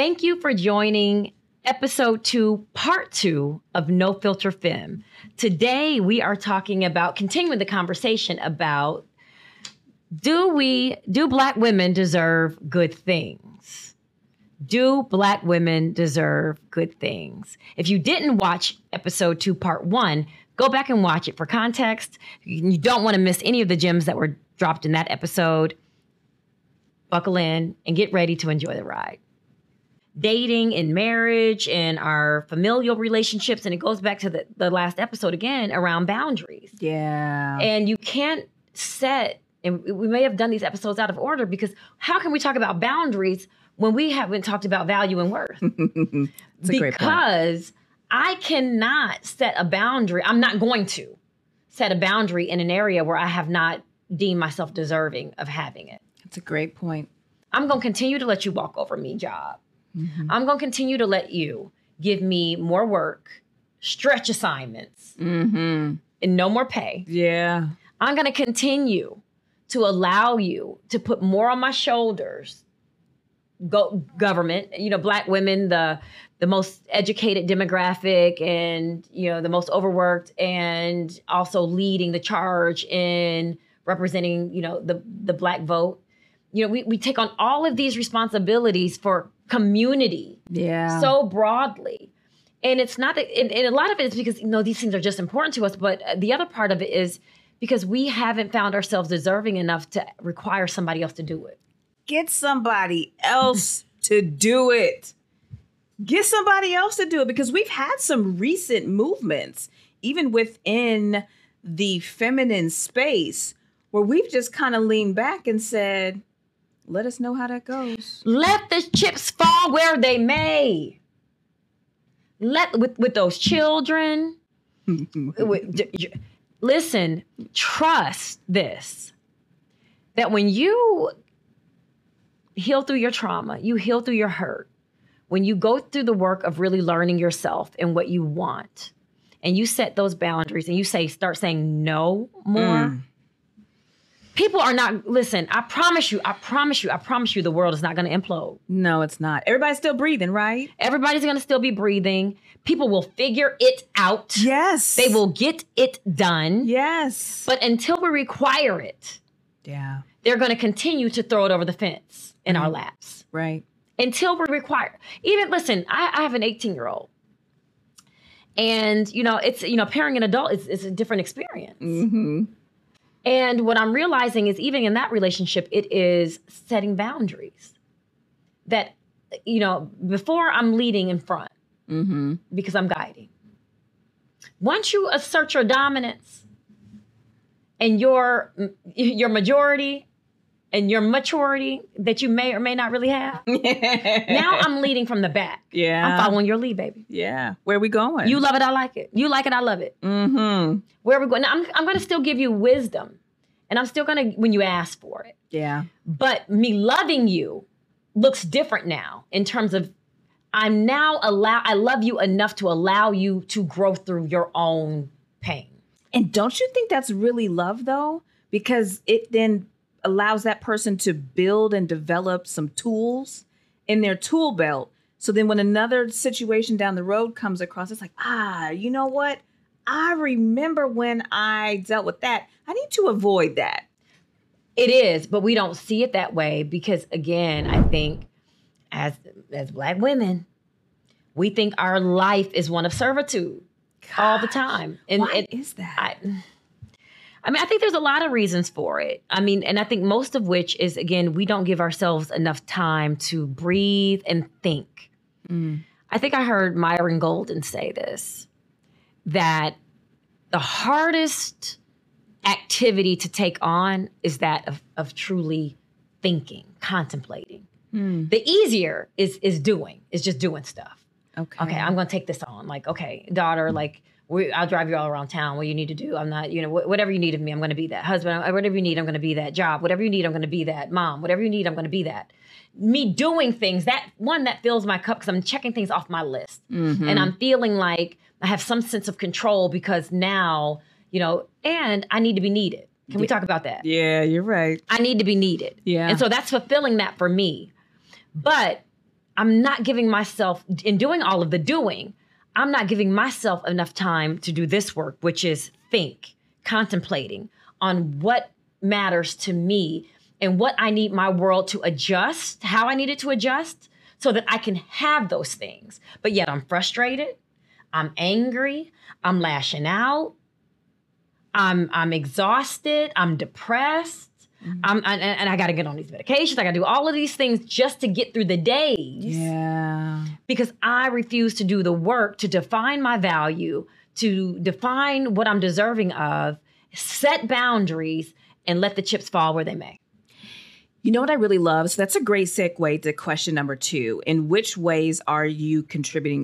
Thank you for joining episode 2, part 2 of No Filter Femme. Today, we are talking about continuing the conversation about do Black women deserve good things? Do Black women deserve good things? If you didn't watch episode 2, part 1, go back and watch it for context. You don't want to miss any of the gems that were dropped in that episode. Buckle in and get ready to enjoy the ride. Dating and marriage and our familial relationships, and it goes back to the last episode again around boundaries. Yeah. And you can't set, and we may have done these episodes out of order because how can we talk about boundaries when we haven't talked about value and worth? That's a great point. Because I cannot set a boundary. I'm not going to set a boundary in an area where I have not deemed myself deserving of having it. That's a great point. I'm going to continue to let you walk over me, job. Mm-hmm. I'm going to continue to let you give me more work, stretch assignments, Mm-hmm. and no more pay. Yeah. I'm going to continue to allow you to put more on my shoulders. Government, Black women, the most educated demographic, and the most overworked, and also leading the charge in representing the Black vote. We take on all of these responsibilities for community, so broadly, and it's not that, and a lot of it is because these things are just important to us, but the other part of it is because we haven't found ourselves deserving enough to require somebody else to do it. Get somebody else to do it. Get somebody else to do it, because we've had some recent movements, even within the feminine space, where we've just kind of leaned back and said, let us know how that goes. Let the chips fall where they may. With those children. Listen, trust this. That when you heal through your trauma, you heal through your hurt, when you go through the work of really learning yourself and what you want, and you set those boundaries and you start saying no more, people are not, listen, I promise you, the world is not going to implode. No, it's not. Everybody's still breathing, right? Everybody's going to still be breathing. People will figure it out. Yes. They will get it done. Yes. But until we require it, they're going to continue to throw it over the fence in our laps. Right. Until we require. Even, listen, I have an 18-year-old. And, it's, parenting an adult is a different experience. Mm-hmm. And what I'm realizing is even in that relationship, it is setting boundaries. That, before I'm leading in front, because I'm guiding. Once you assert your dominance and your majority and your maturity that you may or may not really have, now I'm leading from the back. Yeah. I'm following your lead, baby. Yeah. Where are we going? You love it, I like it. You like it, I love it. Mm-hmm. Where are we going? Now, I'm going to still give you wisdom. And I'm still going to, when you ask for it. Yeah. But me loving you looks different now in terms of I love you enough to allow you to grow through your own pain. And don't you think that's really love, though? Because it then allows that person to build and develop some tools in their tool belt. So then when another situation down the road comes across, it's like, you know what? I remember when I dealt with that. I need to avoid that. It is, but we don't see it that way because, again, I think as Black women, we think our life is one of servitude all the time. And why is that? I think there's a lot of reasons for it. And I think most of which is, again, we don't give ourselves enough time to breathe and think. I think I heard Myron Golden say this, that the hardest activity to take on is that of truly thinking, contemplating. The easier is just doing stuff. Okay, I'm going to take this on. Like, okay, daughter, like, I'll drive you all around town. What you need to do, I'm not, whatever you need of me, I'm going to be that. Husband, whatever you need, I'm going to be that. Job, whatever you need, I'm going to be that. Mom, whatever you need, I'm going to be that. Me doing things, that fills my cup because I'm checking things off my list. And I'm feeling like I have some sense of control because now, and I need to be needed. Can we talk about that? Yeah, you're right. I need to be needed. Yeah. And so that's fulfilling that for me. But I'm not giving myself, in doing all of the doing, I'm not giving myself enough time to do this work, which is think, contemplating on what matters to me and what I need my world to adjust, how I need it to adjust so that I can have those things. But yet I'm frustrated, I'm angry, I'm lashing out, I'm exhausted, I'm depressed. And I got to get on these medications. I got to do all of these things just to get through the days. Yeah. Because I refuse to do the work to define my value, to define what I'm deserving of, set boundaries, and let the chips fall where they may. You know what I really love? So that's a great segue to question number 2. In which ways are we contributing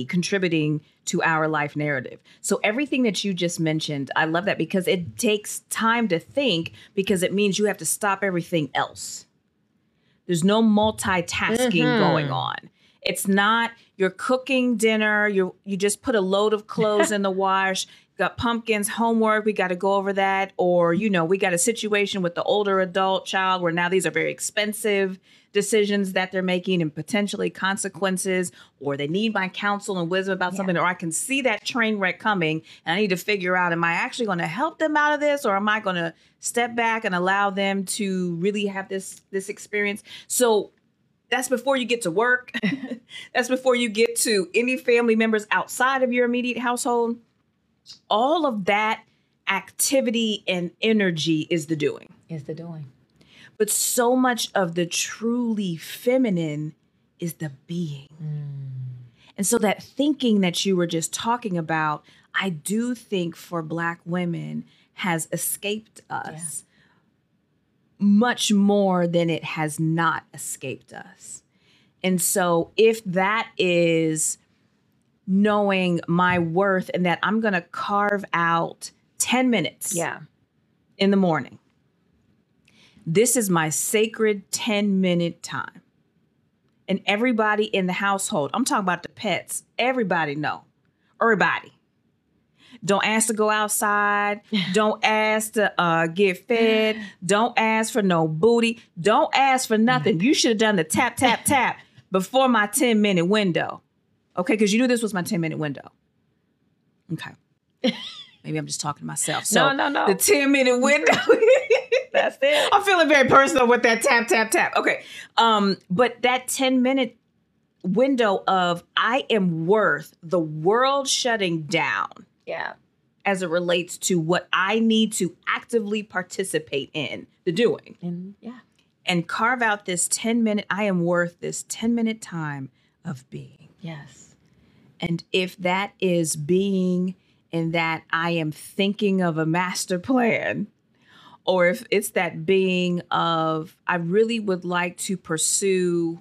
to our life narrative? So everything that you just mentioned, I love that because it takes time to think, because it means you have to stop everything else. There's no multitasking going on. It's not you're cooking dinner, you just put a load of clothes in the wash, got pumpkins, homework, we got to go over that. Or, we got a situation with the older adult child where now these are very expensive decisions that they're making and potentially consequences, or they need my counsel and wisdom about something, or I can see that train wreck coming and I need to figure out, am I actually going to help them out of this, or am I going to step back and allow them to really have this experience? So that's before you get to work. That's before you get to any family members outside of your immediate household. All of that activity and energy is the doing. But so much of the truly feminine is the being. And so that thinking that you were just talking about, I do think for Black women has escaped us much more than it has not escaped us. And so if that is knowing my worth and that I'm going to carve out 10 minutes in the morning, this is my sacred 10-minute time. And everybody in the household, I'm talking about the pets, everybody know. Everybody. Don't ask to go outside. Don't ask to get fed. Don't ask for no booty. Don't ask for nothing. You should have done the tap, tap, tap before my 10-minute window. Okay, because you knew this was my 10-minute window. Okay. Maybe I'm just talking to myself. So No. The 10-minute window. That's it. I'm feeling very personal with that tap, tap, tap. Okay. But that 10-minute window of I am worth the world shutting down. Yeah. As it relates to what I need to actively participate in the doing. And carve out this 10-minute, I am worth this 10-minute time of being. Yes. And if that is being in that I am thinking of a master plan, or if it's that being of I really would like to pursue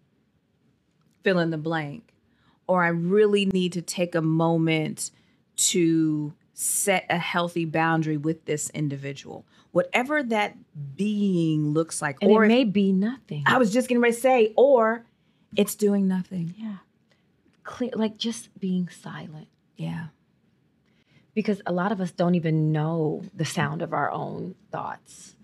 fill in the blank, or I really need to take a moment to set a healthy boundary with this individual, whatever that being looks like. And or it may be nothing. I was just getting ready to say, or it's doing nothing. Yeah. Clear, like just being silent. Yeah. Because a lot of us don't even know the sound of our own thoughts.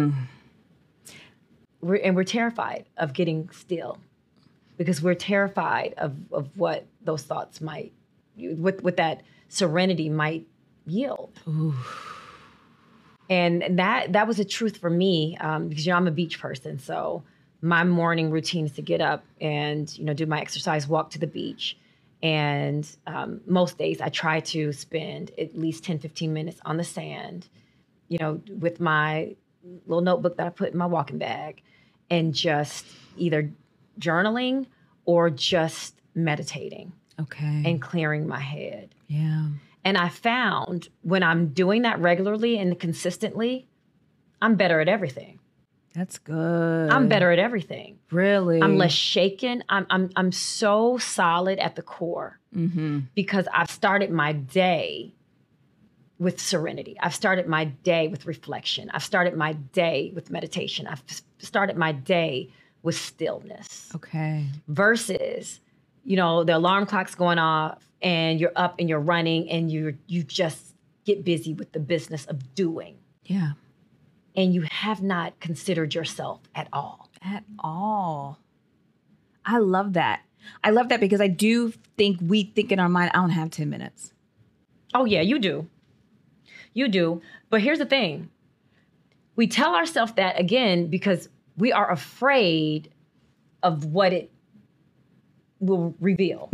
We're terrified of getting still because we're terrified of what those thoughts might, what that serenity might yield. Ooh. And that was a truth for me because, I'm a beach person. So my morning routine is to get up and, do my exercise, walk to the beach. And most days I try to spend at least 10, 15 minutes on the sand, with my little notebook that I put in my walking bag and just either journaling or just meditating. Okay. And clearing my head. Yeah. And I found when I'm doing that regularly and consistently, I'm better at everything. That's good. I'm better at everything. Really? I'm less shaken. I'm so solid at the core because I've started my day with serenity. I've started my day with reflection. I've started my day with meditation. I've started my day with stillness. Okay. Versus, the alarm clock's going off and you're up and you're running and you just get busy with the business of doing. Yeah. And you have not considered yourself at all. At all. I love that. I love that because I do think we think in our mind, I don't have 10 minutes. Oh, yeah, you do. You do. But here's the thing. We tell ourselves that, again, because we are afraid of what it will reveal.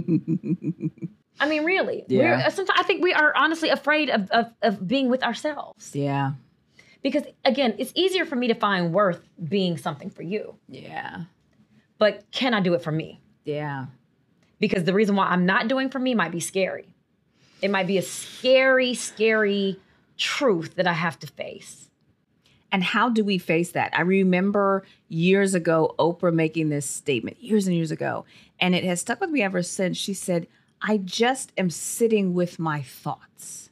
I mean, really. Yeah. Sometimes I think we are honestly afraid of being with ourselves. Yeah. Because, again, it's easier for me to find worth being something for you. Yeah. But can I do it for me? Yeah. Because the reason why I'm not doing for me might be scary. It might be a scary, scary truth that I have to face. And how do we face that? I remember years ago, Oprah making this statement years and years ago, and it has stuck with me ever since. She said, I just am sitting with my thoughts.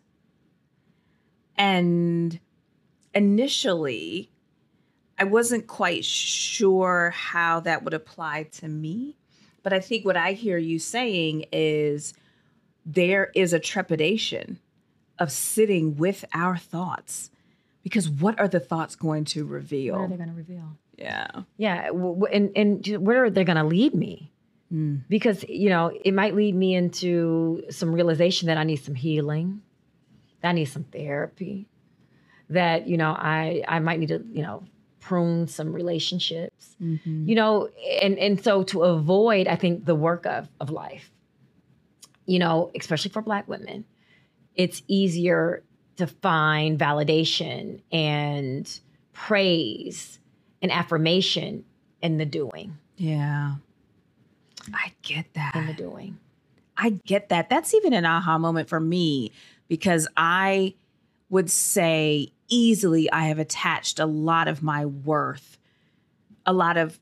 And initially, I wasn't quite sure how that would apply to me. But I think what I hear you saying is there is a trepidation of sitting with our thoughts. Because what are the thoughts going to reveal? What are they going to reveal? Yeah. Yeah. And where are they going to lead me? Because, it might lead me into some realization that I need some healing, that I need some therapy, that, I might need to, prune some relationships, and so to avoid, I think, the work of life, especially for Black women, it's easier to find validation and praise and affirmation in the doing. Yeah. I get that. In the doing. I get that. That's even an aha moment for me, because I would say easily I have attached a lot of my worth and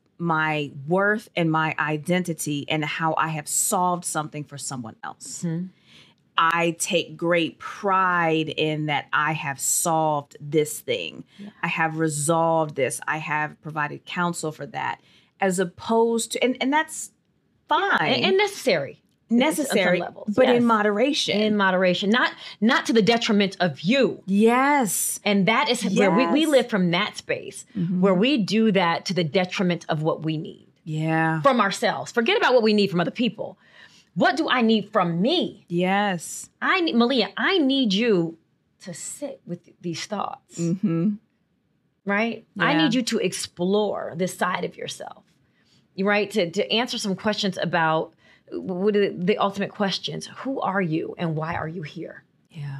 my identity and how I have solved something for someone else. Mm-hmm. I take great pride in that I have solved this thing. Yeah. I have resolved this. I have provided counsel for that, as opposed to, and that's fine. And necessary, levels, but yes. In moderation. Not to the detriment of you. Yes. And that is where we live from that space, where we do that to the detriment of what we need. Yeah. From ourselves. Forget about what we need from other people. What do I need from me? Yes. Malia, I need you to sit with these thoughts. Mm-hmm. Right? Yeah. I need you to explore this side of yourself. Right? To answer some questions about what are the ultimate questions. Who are you and why are you here? Yeah.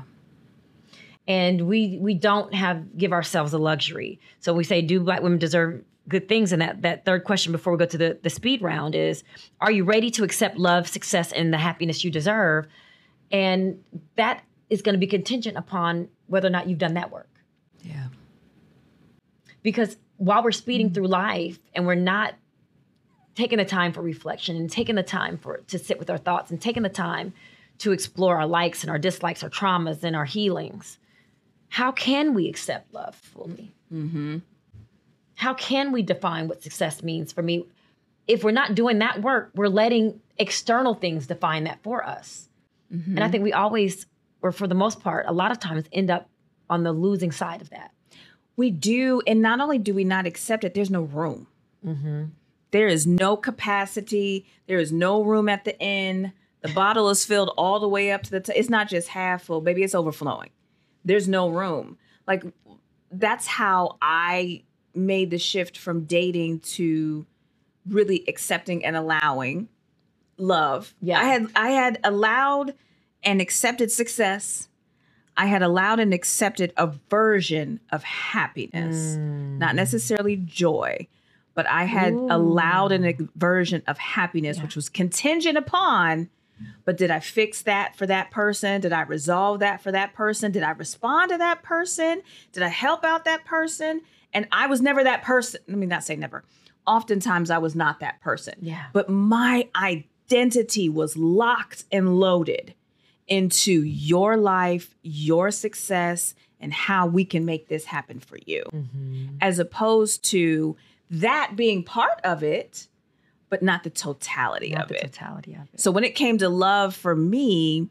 And we don't give ourselves a luxury. So we say, do Black women deserve good things? And that third question before we go to the speed round is, are you ready to accept love, success, and the happiness you deserve? And that is going to be contingent upon whether or not you've done that work. Yeah. Because while we're speeding through life and we're not taking the time for reflection and taking the time to sit with our thoughts and taking the time to explore our likes and our dislikes, our traumas and our healings, how can we accept love fully? Mm-hmm. How can we define what success means for me? If we're not doing that work, we're letting external things define that for us. Mm-hmm. And I think we always, or for the most part, a lot of times end up on the losing side of that. We do. And not only do we not accept it, there's no room. Mm-hmm. There is no capacity. There is no room at the end. The bottle is filled all the way up to the top. It's not just half full. Maybe it's overflowing. There's no room. Like, that's how I made the shift from dating to really accepting and allowing love. Yeah. I had allowed and accepted success. I had allowed and accepted a version of happiness, not necessarily joy, but I had allowed a version of happiness, which was contingent upon, but did I fix that for that person? Did I resolve that for that person? Did I respond to that person? Did I help out that person? And I was never that person. Let me not say never. Oftentimes I was not that person. Yeah. But my identity was locked and loaded into your life, your success, and how we can make this happen for you. Mm-hmm. As opposed to that being part of it, but not the totality of it. So when it came to love for me,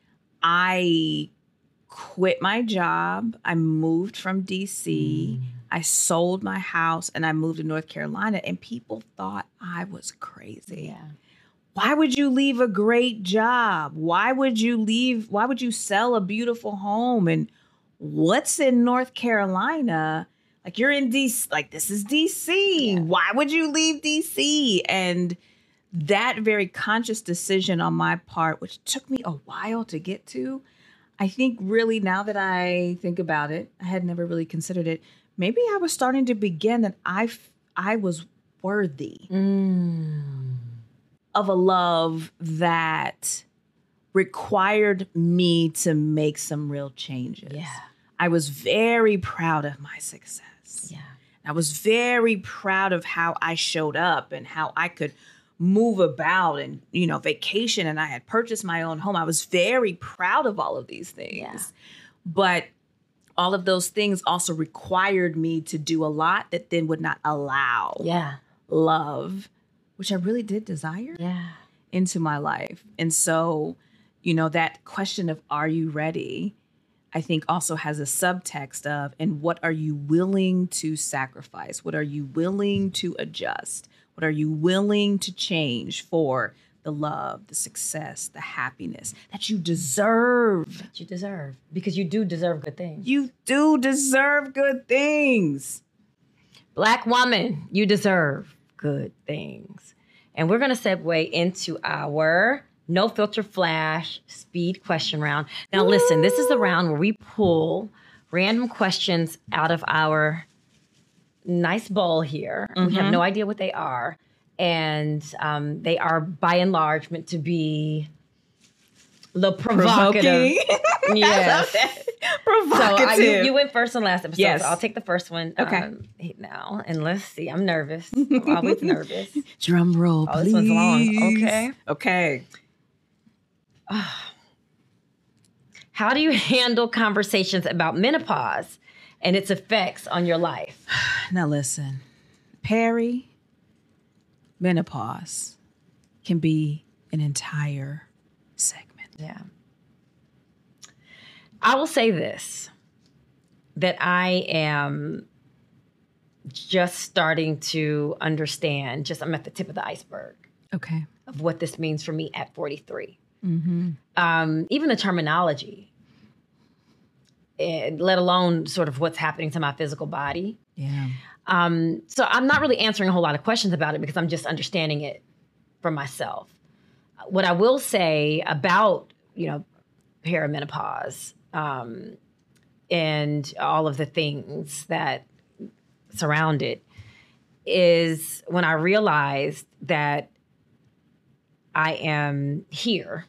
I quit my job. I moved from DC. I sold my house and I moved to North Carolina, and people thought I was crazy. Yeah. Why would you leave a great job? Why would you sell a beautiful home? And what's in North Carolina? Like, you're in DC, like, this is DC. Yeah. Why would you leave DC? And that very conscious decision on my part, which took me a while to get to, I think really, now that I think about it, I had never really considered it. Maybe I was starting to begin that I was worthy of a love that required me to make some real changes. Yeah. I was very proud of my success. Yeah. I was very proud of how I showed up and how I could move about and, vacation, and I had purchased my own home. I was very proud of all of these things. Yeah. But all of those things also required me to do a lot that then would not allow love, which I really did desire, into my life. And so, that question of, are you ready? I think also has a subtext of, and what are you willing to sacrifice? What are you willing to adjust? What are you willing to change for the love, the success, the happiness that you deserve? That you deserve. Because you do deserve good things. You do deserve good things. Black woman, you deserve good things. And we're going to segue into our No Filter Flash speed question round. Now, listen, this is the round where we pull random questions out of our nice bowl here. Mm-hmm. We have no idea what they are. And they are, by and large, meant to be the provocative. Yes. Provocative. So you went first on last episode. Yes. So I'll take the first one now. And let's see. I'm nervous. I'm always nervous. Drum roll, please. Oh, this one's long. Okay. How do you handle conversations about menopause and its effects on your life? Now listen, menopause can be an entire segment. Yeah. I will say this, that I am just starting to understand, I'm at the tip of the iceberg. Okay. Of what this means for me at 43. Mm-hmm. Even the terminology, let alone sort of what's happening to my physical body. Yeah. So I'm not really answering a whole lot of questions about it because I'm just understanding it for myself. What I will say about, perimenopause, and all of the things that surround it is when I realized that I am here.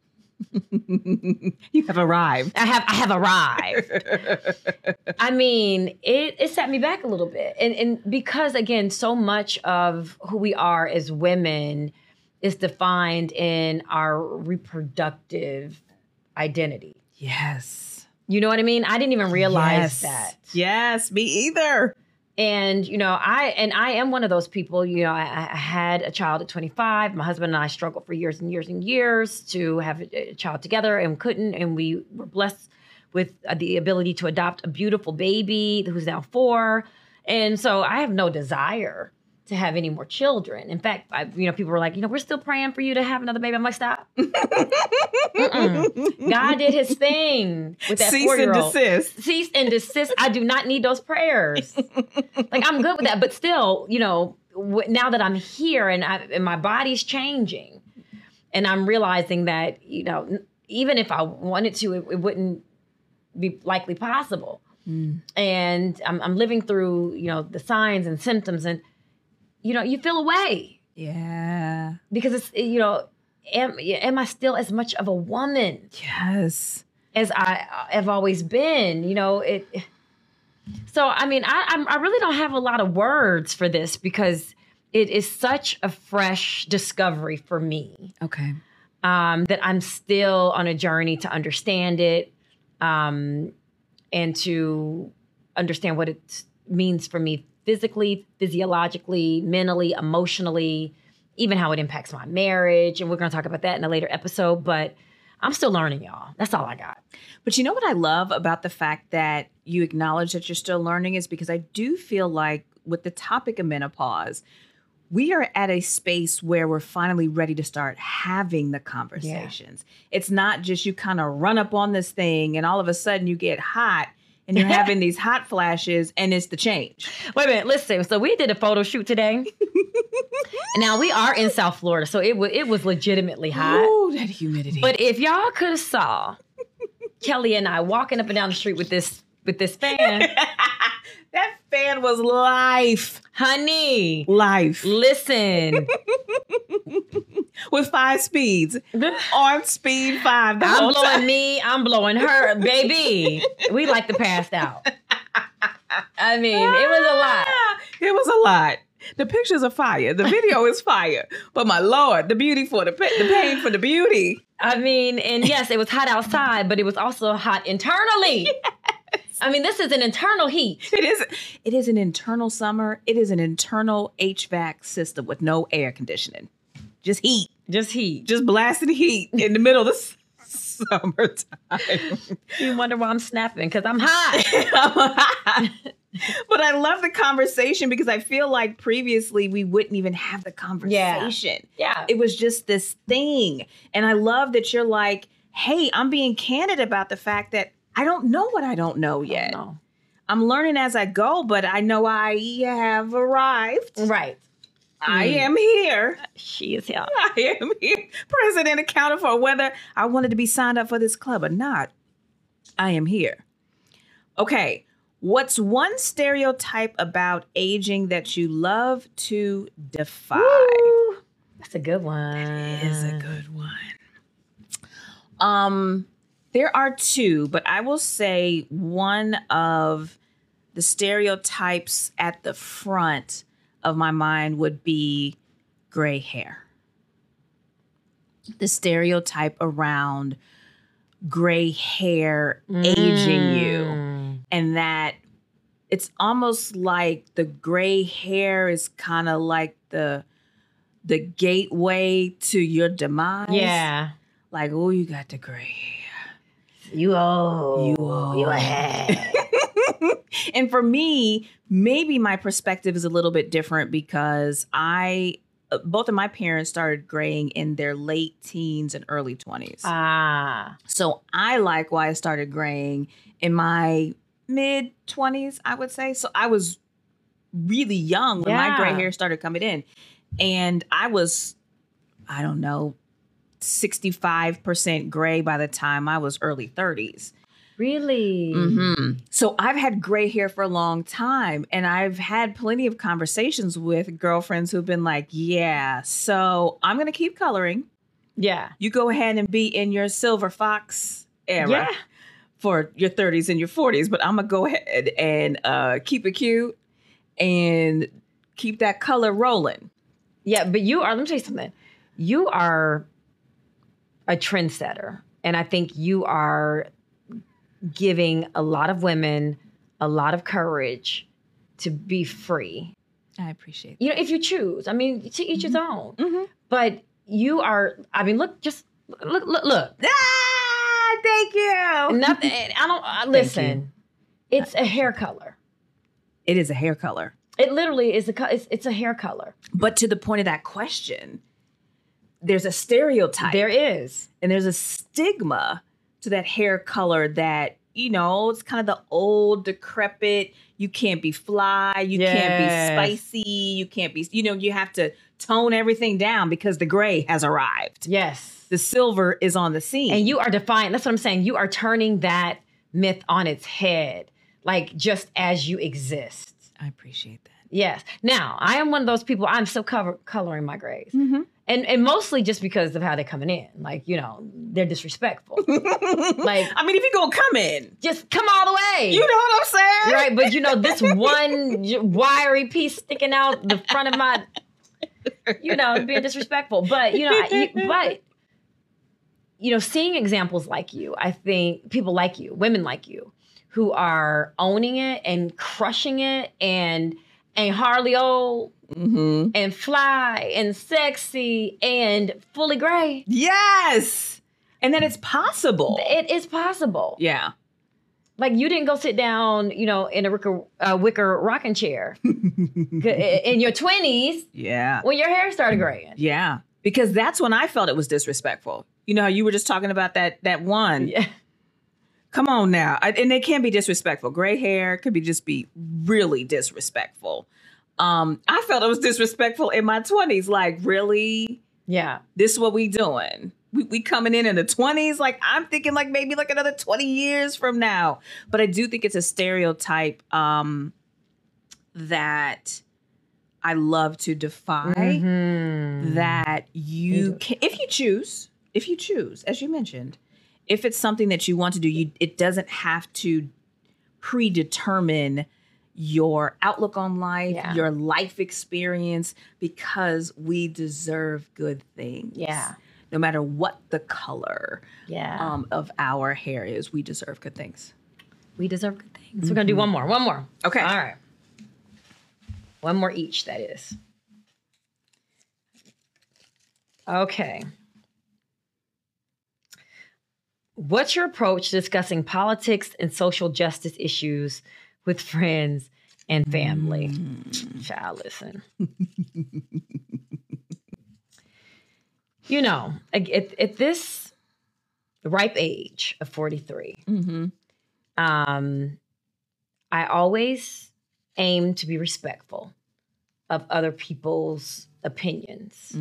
You have arrived. I have arrived. I mean, it set me back a little bit. And because, again, so much of who we are as women is defined in our reproductive identity. Yes. You know what I mean? I didn't even realize that. Yes, me either. And, I am one of those people. I had a child at 25. My husband and I struggled for years and years and years to have a child together and couldn't. And we were blessed with the ability to adopt a beautiful baby who's now 4. And so I have no desire to have any more children. In fact, people were like, we're still praying for you to have another baby. I'm like, stop. God did his thing with that 4-year-old. Cease and desist. I do not need those prayers. Like, I'm good with that. But still, now that I'm here and my body's changing and I'm realizing that, even if I wanted to, it wouldn't be likely possible. And I'm living through, the signs and symptoms, and you feel away. Yeah. Because it's, am I still as much of a woman? Yes. As I have always been, So, I really don't have a lot of words for this because it is such a fresh discovery for me. Okay. That I'm still on a journey to understand it, and to understand what it means for me physically, physiologically, mentally, emotionally, even how it impacts my marriage. And we're going to talk about that in a later episode. But I'm still learning, y'all. That's all I got. But you know what I love about the fact that you acknowledge that you're still learning is because I do feel like with the topic of menopause, we are at a space where we're finally ready to start having the conversations. Yeah. It's not just you kind of run up on this thing and all of a sudden you get hot and you're having these hot flashes and it's the change. Wait a minute, listen. So we did a photo shoot today. Now we are in South Florida, so it was legitimately hot. Oh, that humidity. But if y'all could have saw Kelly and I walking up and down the street with this fan. That fan was life. Honey. Life. Listen. With 5 speeds. On speed 5. I'm blowing me. I'm blowing her. Baby. We like to pass out. I mean, it was a lot. It was a lot. The pictures are fire. The video is fire. But my Lord, the beauty for the pain for the beauty. I mean, and yes, it was hot outside, but it was also hot internally. Yes. I mean, this is an internal heat. It is an internal summer. It is an internal HVAC system with no air conditioning. Just heat. Just heat. Just blasting heat in the middle of the summertime. You wonder why I'm snapping, because I'm hot. I'm hot. But I love the conversation because I feel like previously we wouldn't even have the conversation. Yeah. It was just this thing. And I love that you're like, hey, I'm being candid about the fact that I don't know what I don't know yet. I'm learning as I go, but I know I have arrived. Right. I am here. She is here. I am here. President accounted for whether I wanted to be signed up for this club or not. I am here. Okay. What's one stereotype about aging that you love to defy? Woo. That's a good one. It is a good one. There are 2, but I will say one of the stereotypes at the front of my mind would be gray hair. The stereotype around gray hair aging you. And that it's almost like the gray hair is kind of like the gateway to your demise. Yeah. Like, oh, you got the gray hair. You old. You ahead. And for me, maybe my perspective is a little bit different because both of my parents started graying in their late teens and early 20s. So I likewise started graying in my mid 20s, I would say. So I was really young when my gray hair started coming in. And I was, I don't know, 65% gray by the time I was early 30s. Really? Mm-hmm. So I've had gray hair for a long time, and I've had plenty of conversations with girlfriends who've been like, yeah, so I'm going to keep coloring. Yeah. You go ahead and be in your silver fox era for your 30s and your 40s, but I'm going to go ahead and keep it cute and keep that color rolling. Yeah, but let me tell you something. You are a trendsetter. And I think you are giving a lot of women a lot of courage to be free. I appreciate that. You know, if you choose. I mean, to each his own. Mm-hmm. But you are, I mean, look. Ah, thank you. Nothing. Listen, it's a hair color. It is a hair color. It literally is it's a hair color. But to the point of that question, there's a stereotype. There is. And there's a stigma to that hair color that, you know, it's kind of the old, decrepit, you can't be fly, you can't be spicy, you can't be, you know, you have to tone everything down because the gray has arrived. Yes. The silver is on the scene. And you are defying, that's what I'm saying. You are turning that myth on its head, like just as you exist. I appreciate that. Yes. Now, I am one of those people, I'm still coloring my grays. Mm-hmm. And mostly just because of how they're coming in. Like, you know, they're disrespectful. Like, I mean, if you're going to come in. Just come all the way. You know what I'm saying? Right. But, you know, this one wiry piece sticking out the front of my, you know, being disrespectful. But, you know, seeing examples like you, I think people like you, women like you, who are owning it and crushing it and ain't hardly old. Mm-hmm. And fly and sexy and fully gray. Yes. And that it's possible. It is possible. Yeah. Like you didn't go sit down, in a wicker rocking chair in your 20s. Yeah. When your hair started graying. Yeah. Because that's when I felt it was disrespectful. You know how you were just talking about that one. Yeah. Come on now. And it can be disrespectful. Gray hair could be really disrespectful. I felt it was disrespectful in my 20s. Like, really? Yeah. This is what we doing. We coming in the 20s. Like, I'm thinking like maybe like another 20 years from now. But I do think it's a stereotype that I love to defy. Mm-hmm. That you can, if you choose, as you mentioned, if it's something that you want to do, it doesn't have to predetermine your outlook on life, your life experience, because we deserve good things. Yeah. No matter what the color of our hair is, we deserve good things. We deserve good things. We're going to do one more. Okay. All right. One more each, that is. Okay. What's your approach to discussing politics and social justice issues with friends and family? Child, listen. At this ripe age of 43, I always aim to be respectful of other people's opinions.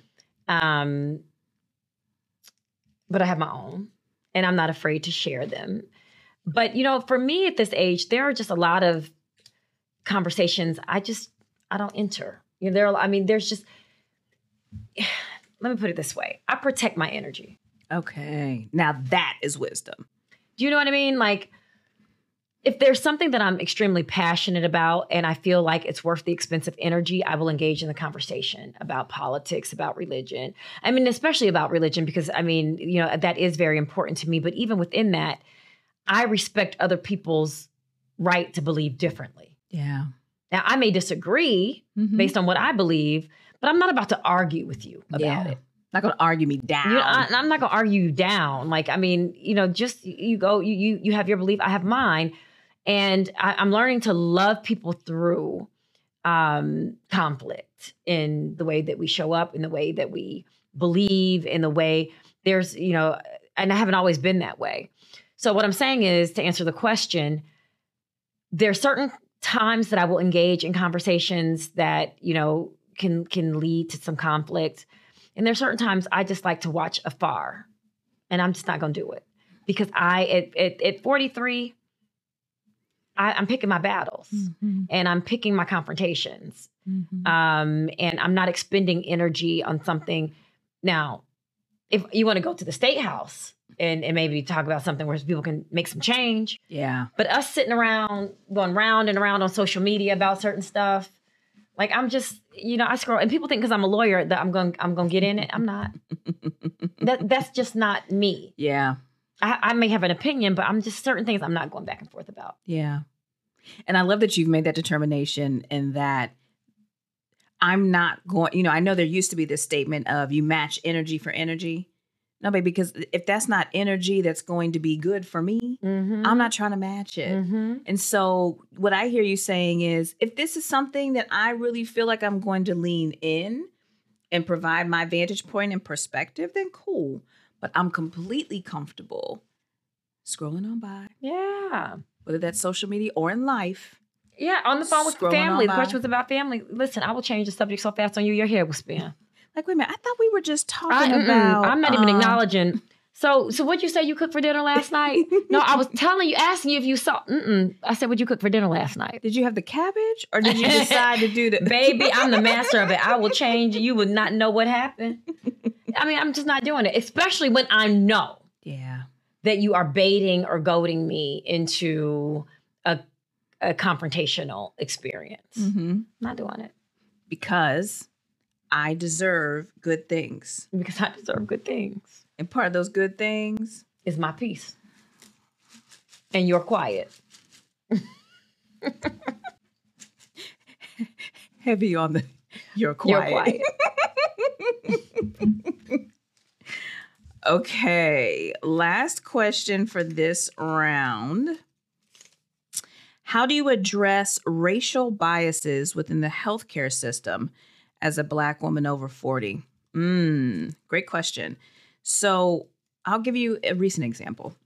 But I have my own, and I'm not afraid to share them. But, for me at this age, there are just a lot of conversations I don't enter. There's just, let me put it this way. I protect my energy. Okay. Now that is wisdom. Do you know what I mean? Like, if there's something that I'm extremely passionate about and I feel like it's worth the expense of energy, I will engage in the conversation about politics, about religion. Especially about religion, because that is very important to me. But even within that, I respect other people's right to believe differently. Yeah. Now, I may disagree based on what I believe, but I'm not about to argue with you about it. Not going to argue me down. I'm not going to argue you down. Like, just you go, you have your belief, I have mine. And I'm learning to love people through conflict in the way that we show up, in the way that we believe, in the way there's, and I haven't always been that way. So what I'm saying is, to answer the question, there are certain times that I will engage in conversations that, can lead to some conflict. And there's certain times I just like to watch afar, and I'm just not going to do it because at 43, I'm picking my battles and I'm picking my confrontations. And I'm not expending energy on something. Now, if you want to go to the State House and maybe talk about something where people can make some change. Yeah. But us sitting around, going round and around on social media about certain stuff, like I'm just, I scroll and people think because I'm a lawyer that I'm going to get in it. I'm not. That's just not me. Yeah. I may have an opinion, but I'm just certain things I'm not going back and forth about. Yeah. And I love that you've made that determination and that I'm not going, I know there used to be this statement of you match energy for energy. No, baby, because if that's not energy that's going to be good for me, I'm not trying to match it. And so what I hear you saying is, if this is something that I really feel like I'm going to lean in and provide my vantage point and perspective, then cool. But I'm completely comfortable scrolling on by. Yeah. Whether that's social media or in life. Yeah, on the phone with family. The question was about family. Listen, I will change the subject so fast on you, your hair will spin. Like, wait a minute, I thought we were just talking about... I'm not even acknowledging. So what'd you say you cooked for dinner last night? No, I was asking you if you saw... I said, what'd you cook for dinner last night? Did you have the cabbage? Or did you decide to do the... Baby, I'm the master of it. I will change. You would not know what happened. I'm just not doing it. Especially when I know that you are baiting or goading me into a confrontational experience. Not doing it. Because I deserve good things. Because I deserve good things. And part of those good things is my peace. And you're quiet. Heavy on the you're quiet. You're quiet. Okay, last question for this round. How do you address racial biases within the healthcare system as a Black woman over 40? Great question. So I'll give you a recent example.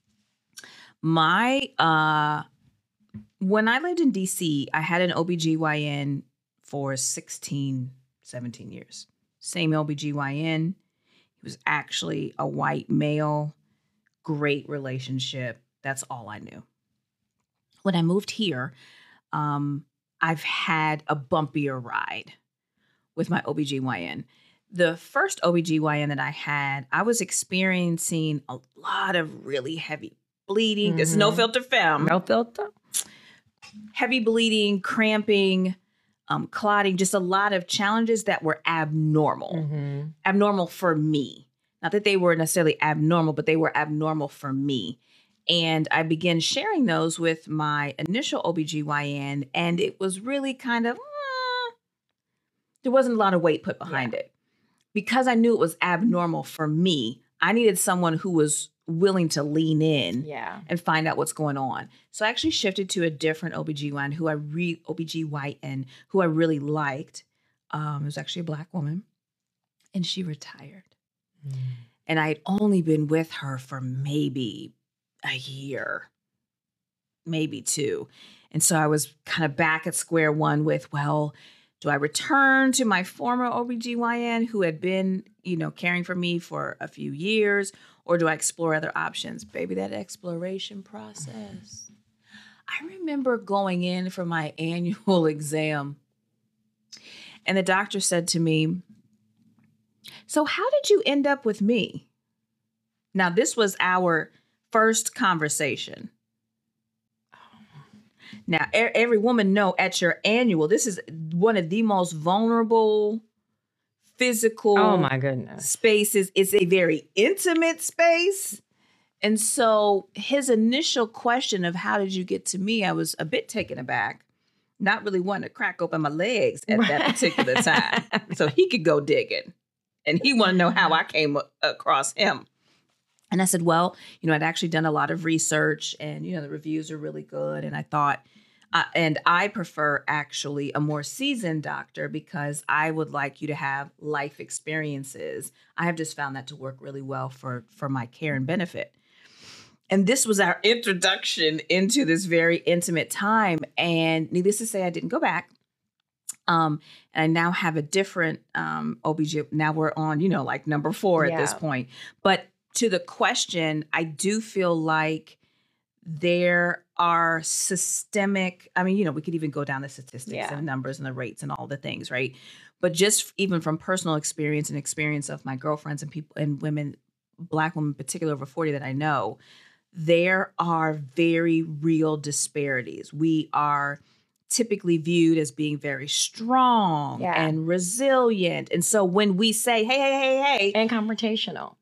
When I lived in DC, I had an OBGYN for 16, 17 years. Same OBGYN. He was actually a white male. Great relationship. That's all I knew. When I moved here, I've had a bumpier ride with my OBGYN. The first OBGYN that I had, I was experiencing a lot of really heavy bleeding. This is no filter femme. No filter. Heavy bleeding, cramping, clotting, just a lot of challenges that were abnormal. Abnormal for me. Not that they were necessarily abnormal, but they were abnormal for me. And I began sharing those with my initial OBGYN, and it was really kind of, there wasn't a lot of weight put behind it. Because I knew it was abnormal for me, I needed someone who was willing to lean in and find out what's going on. So I actually shifted to a different OBGYN who I really liked. It was actually a Black woman, and she retired. And I'd only been with her for maybe a year, maybe 2. And so I was kind of back at square one with, well, do I return to my former OBGYN who had been, caring for me for a few years, or do I explore other options? Baby, that exploration process. I remember going in for my annual exam, and the doctor said to me, so how did you end up with me? Now, this was our first conversation. Now, every woman know at your annual, this is one of the most vulnerable physical spaces. It's a very intimate space. And so his initial question of how did you get to me, I was a bit taken aback, not really wanting to crack open my legs at that particular time. So he could go digging. And he wanted to know how I came across him. And I said, well, I'd actually done a lot of research and, the reviews are really good. And I thought, and I prefer actually a more seasoned doctor because I would like you to have life experiences. I have just found that to work really well for my care and benefit. And this was our introduction into this very intimate time. And needless to say, I didn't go back. And I now have a different OBGYN. Now we're on, like number 4 at this point. But to the question, I do feel like there are systemic, we could even go down the statistics and the numbers and the rates and all the things, right? But just even from personal experience and experience of my girlfriends and people and women, Black women in particular over 40 that I know, there are very real disparities. We are typically viewed as being very strong and resilient. And so when we say, hey. And confrontational.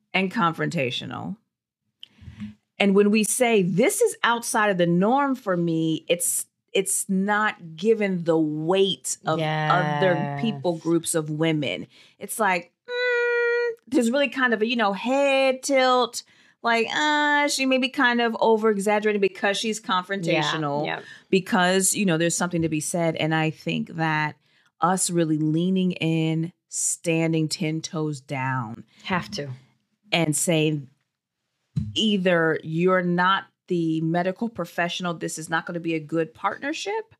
And when we say this is outside of the norm for me, it's not given the weight of other people, groups of women. It's like, there's really kind of a, head tilt, like, she may be kind of over exaggerating because she's confrontational, because, there's something to be said. And I think that us really leaning in, standing 10 toes down. Have to. And saying, either you're not the medical professional, this is not going to be a good partnership.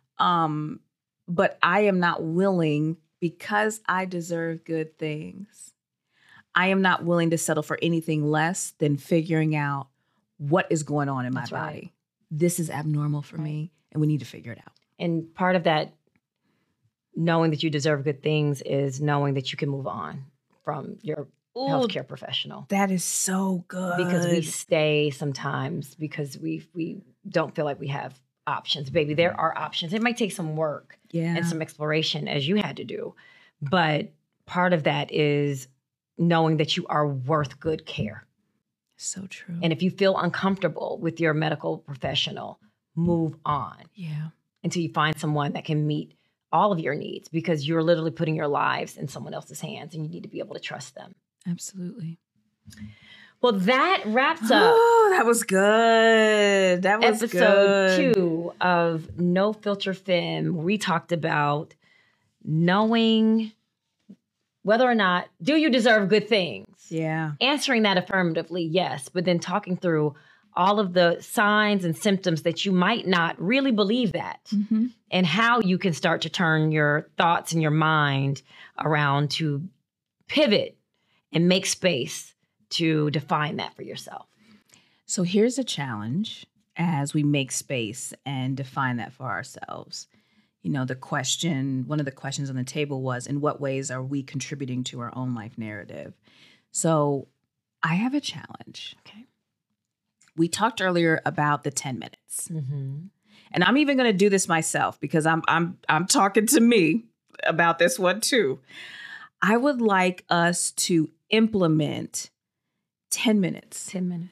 But I am not willing, because I deserve good things, I am not willing to settle for anything less than figuring out what is going on in my body. This is abnormal for me, and we need to figure it out. And part of that, knowing that you deserve good things, is knowing that you can move on from your healthcare professional. That is so good. Because we stay sometimes because we don't feel like we have options. Baby, there are options. It might take some work and some exploration, as you had to do. But part of that is knowing that you are worth good care. So true. And if you feel uncomfortable with your medical professional, move on. Until you find someone that can meet all of your needs, because you're literally putting your lives in someone else's hands and you need to be able to trust them. Absolutely. Well, that wraps up Oh, that was good. That was episode good. 2 of No Filter Femme. We talked about knowing whether or not do you deserve good things. Yeah. Answering that affirmatively, yes, but then talking through all of the signs and symptoms that you might not really believe that, and how you can start to turn your thoughts and your mind around to pivot and make space to define that for yourself. So here's a challenge as we make space and define that for ourselves. You know, one of the questions on the table was, in what ways are we contributing to our own life narrative? So I have a challenge. Okay. We talked earlier about the 10 minutes. Mm-hmm. And I'm even going to do this myself because I'm talking to me about this one too. I would like us to implement 10 minutes. 10 minutes.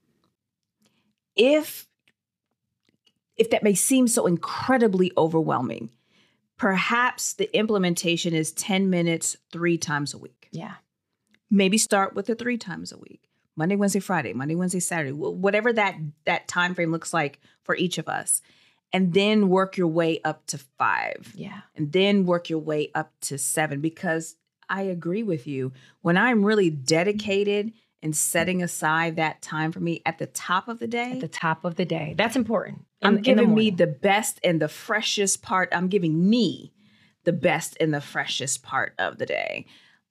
If that may seem so incredibly overwhelming, perhaps the implementation is 10 minutes 3 times a week. Yeah. Maybe start with the 3 times a week. Monday, Wednesday, Friday, Monday, Wednesday, Saturday, whatever that time frame looks like for each of us. And then work your way up to 5. Yeah. And then work your way up to 7, because I agree with you. When I'm really dedicated and setting aside that time for me at the top of the day. At the top of the day. That's important. I'm giving me the best and the freshest part. I'm giving me the best and the freshest part of the day.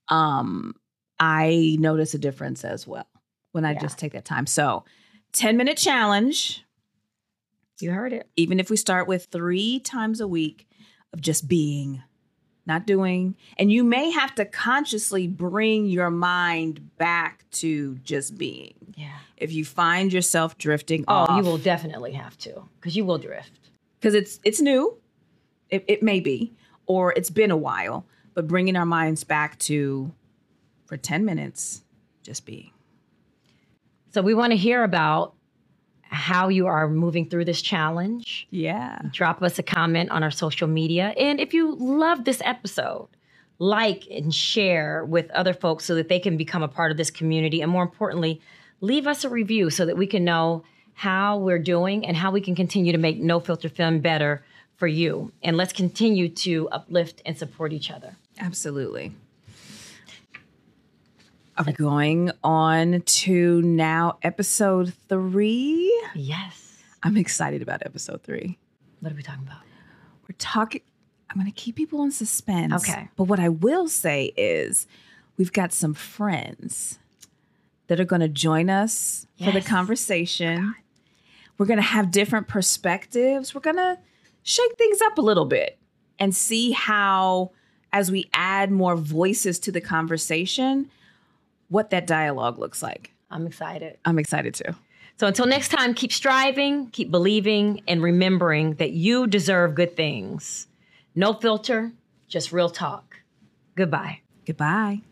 I notice a difference as well when I just take that time. So 10-minute challenge. You heard it. Even if we start with 3 times a week of just being, not doing. And you may have to consciously bring your mind back to just being. Yeah. If you find yourself drifting off. Oh, you will definitely have to, because you will drift. Because it's new. It may be, or it's been a while, but bringing our minds back to, for 10 minutes, just being. So we want to hear about how you are moving through this challenge. Yeah. Drop us a comment on our social media. And if you love this episode, like and share with other folks so that they can become a part of this community. And more importantly, leave us a review so that we can know how we're doing and how we can continue to make No Filter Femme better for you. And let's continue to uplift and support each other. Absolutely. Are we going on to now episode 3? Yes. I'm excited about episode 3. What are we talking about? We're talking, I'm going to keep people in suspense. Okay. But what I will say is we've got some friends that are going to join us for the Yes. conversation. We're going to have different perspectives. We're going to shake things up a little bit and see how, as we add more voices to the conversation, what that dialogue looks like. I'm excited. I'm excited too. So until next time, keep striving, keep believing, and remembering that you deserve good things. No filter, just real talk. Goodbye. Goodbye.